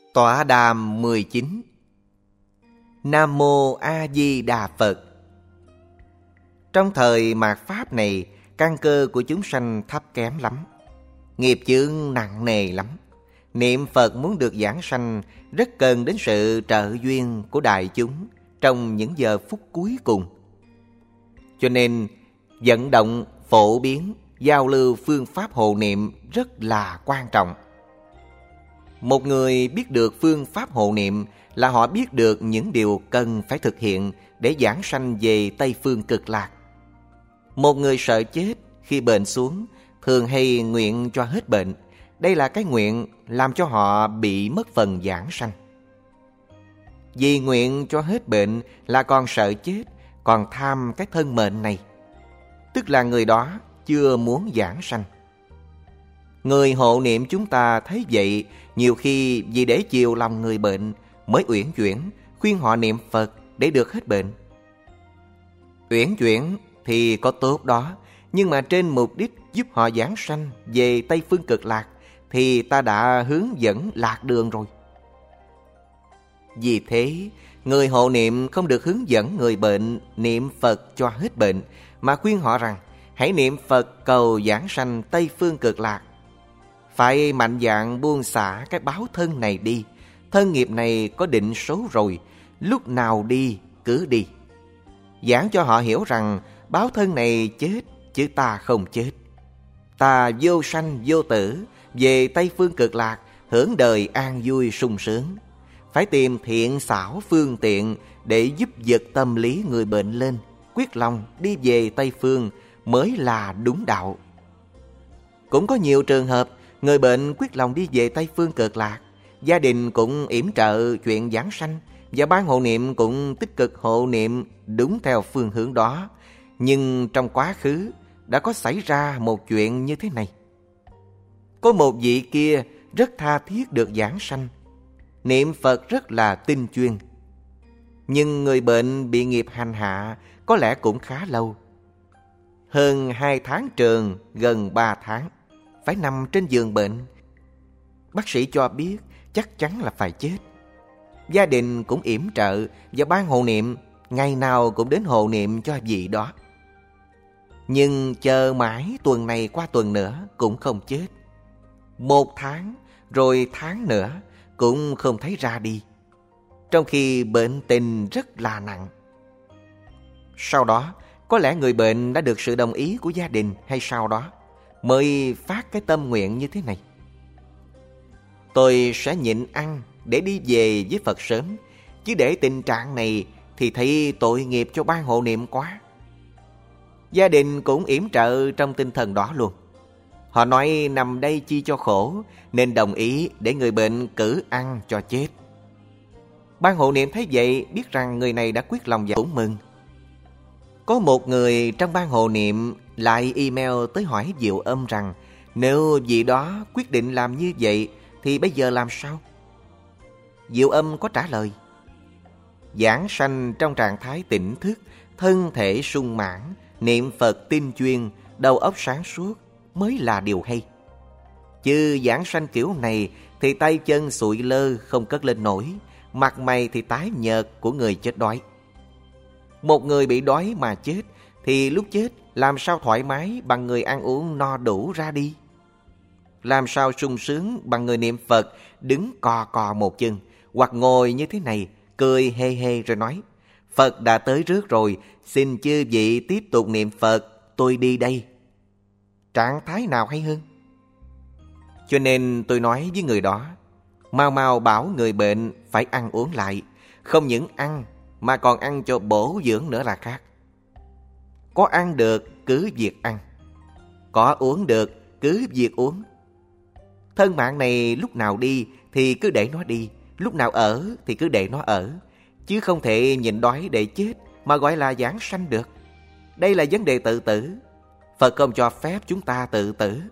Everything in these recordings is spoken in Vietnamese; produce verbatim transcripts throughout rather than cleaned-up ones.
Tọa đàm mười chín. Nam Mô A Di Đà Phật. Trong thời mạt Pháp này, căn cơ của chúng sanh thấp kém lắm, nghiệp chướng nặng nề lắm. Niệm Phật muốn được giảng sanh rất cần đến sự trợ duyên của đại chúng trong những giờ phút cuối cùng. Cho nên vận động, phổ biến, giao lưu phương pháp hộ niệm rất là quan trọng. Một người biết được phương pháp hộ niệm là họ biết được những điều cần phải thực hiện để giảng sanh về Tây Phương Cực Lạc. Một người sợ chết khi bệnh xuống thường hay nguyện cho hết bệnh. Đây là cái nguyện làm cho họ bị mất phần giảng sanh. Vì nguyện cho hết bệnh là còn sợ chết, còn tham cái thân mệnh này, tức là người đó chưa muốn giảng sanh. Người hộ niệm chúng ta thấy vậy, nhiều khi vì để chiều lòng người bệnh mới uyển chuyển khuyên họ niệm Phật để được hết bệnh. Uyển chuyển thì có tốt đó, nhưng mà trên mục đích giúp họ giảng sanh về Tây Phương Cực Lạc thì ta đã hướng dẫn lạc đường rồi. Vì thế, người hộ niệm không được hướng dẫn người bệnh niệm Phật cho hết bệnh, mà khuyên họ rằng hãy niệm Phật cầu giảng sanh Tây Phương Cực Lạc. Phải mạnh dạn buông xả cái báo thân này đi. Thân nghiệp này có định số rồi, lúc nào đi cứ đi. Giảng cho họ hiểu rằng báo thân này chết chứ ta không chết. Ta vô sanh vô tử, về Tây Phương Cực Lạc hưởng đời an vui sung sướng. Phải tìm thiện xảo phương tiện để giúp giật tâm lý người bệnh lên, quyết lòng đi về Tây Phương mới là đúng đạo. Cũng có nhiều trường hợp người bệnh quyết lòng đi về Tây Phương Cực Lạc, gia đình cũng yểm trợ chuyện giảng sanh, và ban hộ niệm cũng tích cực hộ niệm đúng theo phương hướng đó. Nhưng trong quá khứ đã có xảy ra một chuyện như thế này. Có một vị kia rất tha thiết được giảng sanh, niệm Phật rất là tinh chuyên. Nhưng người bệnh bị nghiệp hành hạ có lẽ cũng khá lâu. Hơn hai tháng trường, gần ba tháng, phải nằm trên giường bệnh. Bác sĩ cho biết chắc chắn là phải chết. Gia đình cũng yểm trợ và ban hộ niệm ngày nào cũng đến hộ niệm cho vị đó. Nhưng chờ mãi tuần này qua tuần nữa cũng không chết. Một tháng rồi tháng nữa cũng không thấy ra đi, trong khi bệnh tình rất là nặng. Sau đó có lẽ người bệnh đã được sự đồng ý của gia đình hay sau đó mới phát cái tâm nguyện như thế này: tôi sẽ nhịn ăn để đi về với Phật sớm, chứ để tình trạng này thì thấy tội nghiệp cho ban hộ niệm quá. Gia đình cũng yểm trợ trong tinh thần đó luôn. Họ nói nằm đây chi cho khổ, nên đồng ý để người bệnh cử ăn cho chết. Ban hộ niệm thấy vậy, biết rằng người này đã quyết lòng và cũng mừng. Có một người trong ban hộ niệm lại email tới hỏi Diệu Âm rằng nếu vị đó quyết định làm như vậy thì bây giờ làm sao? Diệu Âm có trả lời: giảng sanh trong trạng thái tỉnh thức, thân thể sung mãn, niệm Phật tinh chuyên, đầu óc sáng suốt mới là điều hay. Chứ giảng sanh kiểu này thì tay chân sụi lơ không cất lên nổi, mặt mày thì tái nhợt của người chết đói. Một người bị đói mà chết thì lúc chết làm sao thoải mái bằng người ăn uống no đủ ra đi? Làm sao sung sướng bằng người niệm Phật đứng cò cò một chân, hoặc ngồi như thế này cười hê hê rồi nói: Phật đã tới trước rồi, xin chư vị tiếp tục niệm Phật, tôi đi đây. Trạng thái nào hay hơn? Cho nên tôi nói với người đó, mau mau bảo người bệnh phải ăn uống lại. Không những ăn mà còn ăn cho bổ dưỡng nữa là khác. Có ăn được cứ việc ăn, có uống được cứ việc uống. Thân mạng này lúc nào đi thì cứ để nó đi, lúc nào ở thì cứ để nó ở, chứ không thể nhịn đói để chết mà gọi là giảng sanh được. Đây là vấn đề tự tử. Phật không cho phép chúng ta tự tử.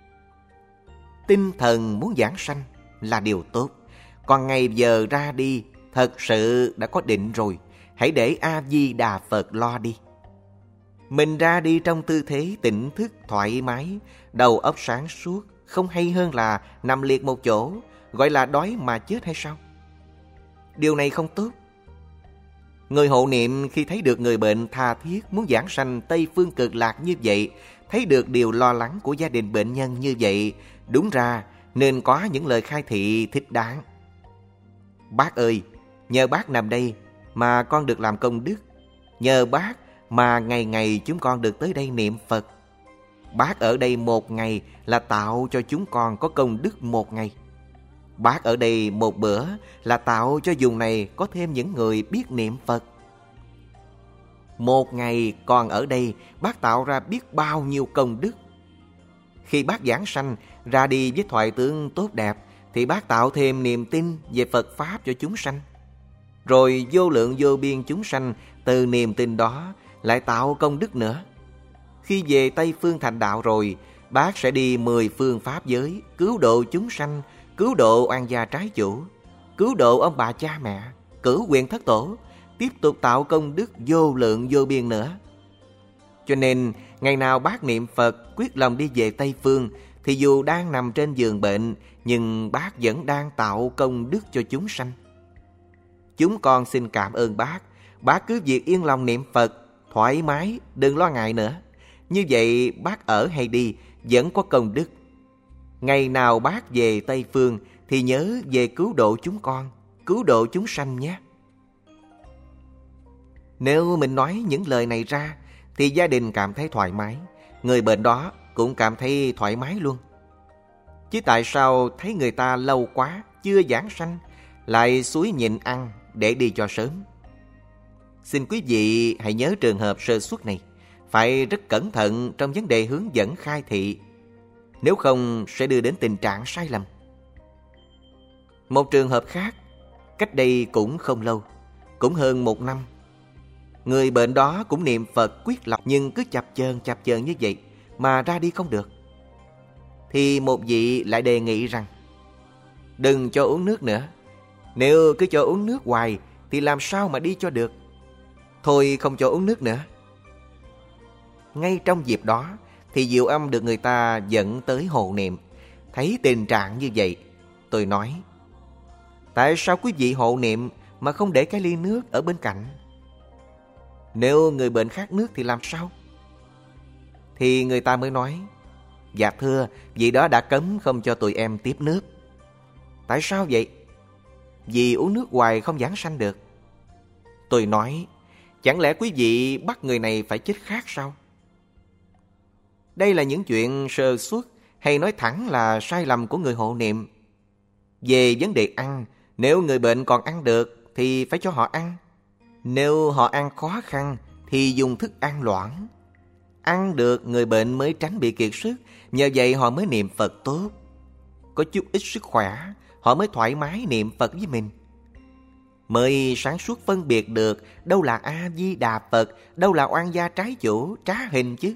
Tinh thần muốn giảng sanh là điều tốt, còn ngày giờ ra đi thật sự đã có định rồi. Hãy để A Di Đà Phật lo đi. Mình ra đi trong tư thế tỉnh thức thoải mái, đầu óc sáng suốt, không hay hơn là nằm liệt một chỗ, gọi là đói mà chết hay sao? Điều này không tốt. Người hộ niệm khi thấy được người bệnh tha thiết muốn giảng sanh Tây Phương Cực Lạc như vậy, thấy được điều lo lắng của gia đình bệnh nhân như vậy, đúng ra nên có những lời khai thị thích đáng. Bác ơi, nhờ bác nằm đây mà con được làm công đức. Nhờ bác mà ngày ngày chúng con được tới đây niệm Phật. Bác ở đây một ngày là tạo cho chúng con có công đức một ngày. Bác ở đây một bữa là tạo cho vùng này có thêm những người biết niệm Phật. Một ngày còn ở đây, bác tạo ra biết bao nhiêu công đức. Khi bác giảng sanh ra đi với thoại tướng tốt đẹp, thì bác tạo thêm niềm tin về Phật Pháp cho chúng sanh. Rồi vô lượng vô biên chúng sanh từ niềm tin đó lại tạo công đức nữa. Khi về Tây Phương thành đạo rồi, bác sẽ đi mười phương pháp giới, cứu độ chúng sanh, cứu độ oan gia trái chủ, cứu độ ông bà cha mẹ, cửu quyền thất tổ, tiếp tục tạo công đức vô lượng vô biên nữa. Cho nên, ngày nào bác niệm Phật quyết lòng đi về Tây Phương, thì dù đang nằm trên giường bệnh, nhưng bác vẫn đang tạo công đức cho chúng sanh. Chúng con xin cảm ơn bác. Bác cứ việc yên lòng niệm Phật, thoải mái, đừng lo ngại nữa. Như vậy bác ở hay đi vẫn có công đức. Ngày nào bác về Tây Phương thì nhớ về cứu độ chúng con, cứu độ chúng sanh nhé. Nếu mình nói những lời này ra thì gia đình cảm thấy thoải mái, người bệnh đó cũng cảm thấy thoải mái luôn. Chứ tại sao thấy người ta lâu quá chưa giảng sanh lại xúi nhịn ăn để đi cho sớm? Xin quý vị hãy nhớ trường hợp sơ suất này, phải rất cẩn thận trong vấn đề hướng dẫn khai thị, nếu không sẽ đưa đến tình trạng sai lầm. Một trường hợp khác, cách đây cũng không lâu, cũng hơn một năm, người bệnh đó cũng niệm Phật quyết lòng, nhưng cứ chập chờn chập chờn như vậy mà ra đi không được. Thì một vị lại đề nghị rằng đừng cho uống nước nữa. Nếu cứ cho uống nước hoài thì làm sao mà đi cho được. Thôi không cho uống nước nữa. Ngay trong dịp đó thì Diệu Âm được người ta dẫn tới hộ niệm. Thấy tình trạng như vậy, tôi nói: tại sao quý vị hộ niệm mà không để cái ly nước ở bên cạnh? Nếu người bệnh khát nước thì làm sao? Thì người ta mới nói: dạ thưa, vị đó đã cấm không cho tụi em tiếp nước. Tại sao vậy? Vì uống nước hoài không giảng sanh được. Tôi nói: chẳng lẽ quý vị bắt người này phải chết khát sao? Đây là những chuyện sơ suất, hay nói thẳng là sai lầm của người hộ niệm. Về vấn đề ăn, nếu người bệnh còn ăn được thì phải cho họ ăn. Nếu họ ăn khó khăn thì dùng thức ăn loãng. Ăn được người bệnh mới tránh bị kiệt sức, nhờ vậy họ mới niệm Phật tốt. Có chút ít sức khỏe, họ mới thoải mái niệm Phật với mình. Mới sáng suốt phân biệt được đâu là A-di-đà Phật, đâu là oan gia trái chủ, trá hình chứ.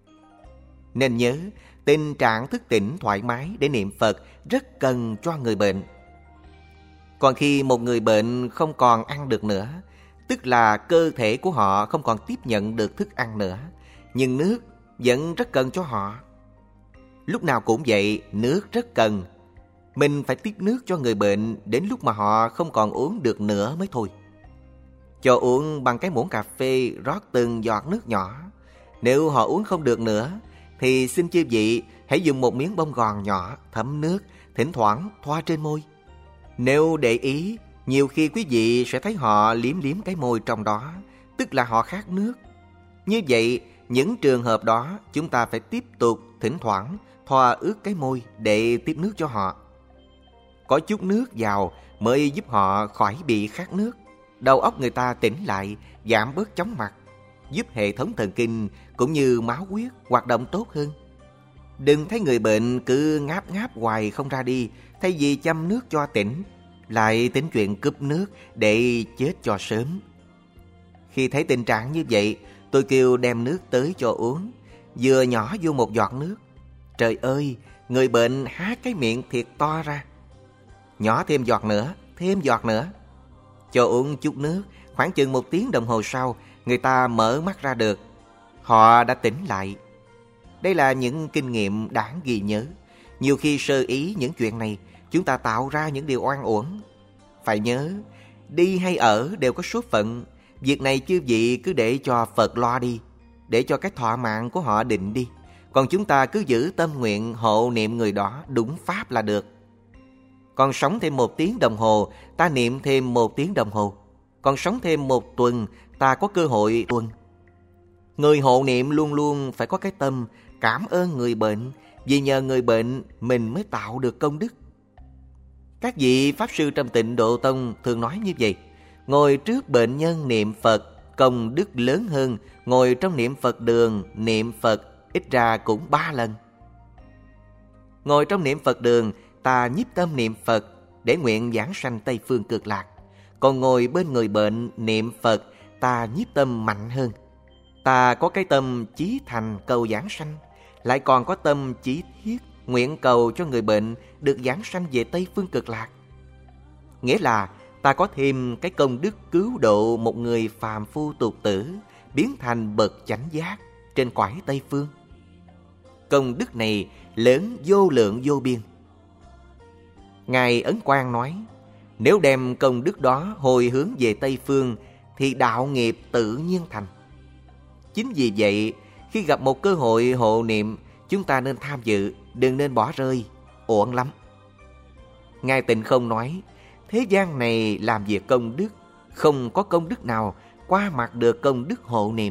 Nên nhớ, tình trạng thức tỉnh thoải mái để niệm Phật rất cần cho người bệnh. Còn khi một người bệnh không còn ăn được nữa, tức là cơ thể của họ không còn tiếp nhận được thức ăn nữa, nhưng nước vẫn rất cần cho họ. Lúc nào cũng vậy, nước rất cần. Mình phải tiếp nước cho người bệnh đến lúc mà họ không còn uống được nữa mới thôi. Cho uống bằng cái muỗng cà phê, rót từng giọt nước nhỏ. Nếu họ uống không được nữa thì xin chư vị hãy dùng một miếng bông gòn nhỏ thấm nước, thỉnh thoảng thoa trên môi. Nếu để ý, nhiều khi quý vị sẽ thấy họ liếm liếm cái môi trong đó, tức là họ khát nước. Như vậy, những trường hợp đó chúng ta phải tiếp tục thỉnh thoảng thoa ướt cái môi để tiếp nước cho họ. Có chút nước vào mới giúp họ khỏi bị khát nước. Đầu óc người ta tỉnh lại, giảm bớt chóng mặt, giúp hệ thống thần kinh cũng như máu huyết hoạt động tốt hơn. Đừng thấy người bệnh cứ ngáp ngáp hoài không ra đi, thay vì chăm nước cho tỉnh, lại tính chuyện cướp nước để chết cho sớm. Khi thấy tình trạng như vậy, tôi kêu đem nước tới cho uống, vừa nhỏ vô một giọt nước. Trời ơi, người bệnh há cái miệng thiệt to ra. Nhỏ thêm giọt nữa, thêm giọt nữa. Cho uống chút nước, khoảng chừng một tiếng đồng hồ sau, người ta mở mắt ra được. Họ đã tỉnh lại. Đây là những kinh nghiệm đáng ghi nhớ. Nhiều khi sơ ý những chuyện này, chúng ta tạo ra những điều oan uổng. Phải nhớ, đi hay ở đều có số phận. Việc này chư vị cứ để cho Phật lo đi, để cho cái thọ mạng của họ định đi. Còn chúng ta cứ giữ tâm nguyện hộ niệm người đó đúng pháp là được. Còn sống thêm một tiếng đồng hồ, ta niệm thêm một tiếng đồng hồ. Còn sống thêm một tuần, ta có cơ hội tuần. Người hộ niệm luôn luôn phải có cái tâm cảm ơn người bệnh, vì nhờ người bệnh mình mới tạo được công đức. Các vị Pháp Sư trong Tịnh Độ Tông thường nói như vậy: ngồi trước bệnh nhân niệm Phật, công đức lớn hơn ngồi trong niệm Phật đường niệm Phật ít ra cũng ba lần. Ngồi trong niệm Phật đường, ta nhiếp tâm niệm Phật để nguyện giảng sanh Tây Phương Cực Lạc. Còn ngồi bên người bệnh niệm Phật, ta nhiếp tâm mạnh hơn. Ta có cái tâm chí thành cầu giảng sanh, lại còn có tâm chí thiết nguyện cầu cho người bệnh được giảng sanh về Tây Phương Cực Lạc. Nghĩa là ta có thêm cái công đức cứu độ một người phàm phu tục tử biến thành bậc chánh giác trên cõi Tây Phương. Công đức này lớn vô lượng vô biên. Ngài Ấn Quang nói, nếu đem công đức đó hồi hướng về Tây Phương thì đạo nghiệp tự nhiên thành. Chính vì vậy, khi gặp một cơ hội hộ niệm, chúng ta nên tham dự, đừng nên bỏ rơi, uổng lắm. Ngài Tịnh Không nói, thế gian này làm việc công đức, không có công đức nào qua mặt được công đức hộ niệm.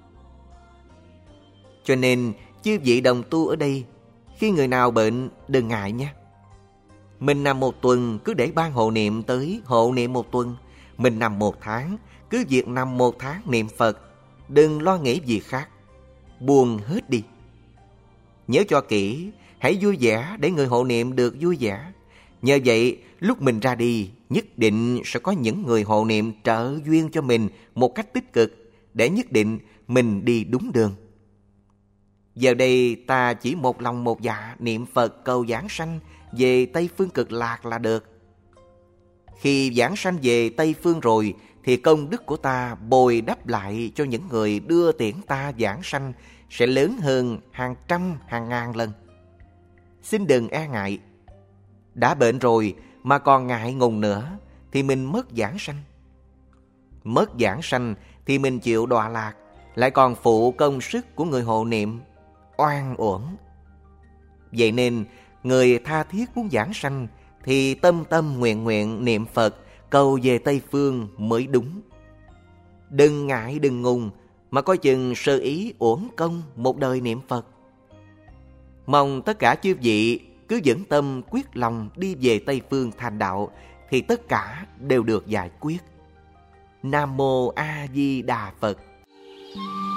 Cho nên, chư vị đồng tu ở đây, khi người nào bệnh, đừng ngại nhé. Mình nằm một tuần, cứ để ban hộ niệm tới hộ niệm một tuần. Mình nằm một tháng, cứ việc nằm một tháng niệm Phật. Đừng lo nghĩ gì khác, buông hết đi. Nhớ cho kỹ, hãy vui vẻ để người hộ niệm được vui vẻ. Nhờ vậy, lúc mình ra đi, nhất định sẽ có những người hộ niệm trợ duyên cho mình một cách tích cực, để nhất định mình đi đúng đường. Giờ đây ta chỉ một lòng một dạ niệm Phật cầu giảng sanh về Tây Phương Cực Lạc là được. Khi giảng sanh về Tây Phương rồi, thì công đức của ta bồi đắp lại cho những người đưa tiễn ta giảng sanh sẽ lớn hơn hàng trăm, hàng ngàn lần. Xin đừng e ngại. Đã bệnh rồi mà còn ngại ngùng nữa thì mình mất giảng sanh. Mất giảng sanh thì mình chịu đọa lạc, lại còn phụ công sức của người hộ niệm, oan uổng. Vậy nên, người tha thiết muốn giảng sanh thì tâm tâm nguyện nguyện niệm Phật cầu về Tây Phương mới đúng. Đừng ngại đừng ngùng mà coi chừng sơ ý uổng công một đời niệm Phật. Mong tất cả chư vị cứ vững tâm quyết lòng đi về Tây Phương thành đạo thì tất cả đều được giải quyết. Nam Mô A Di Đà Phật.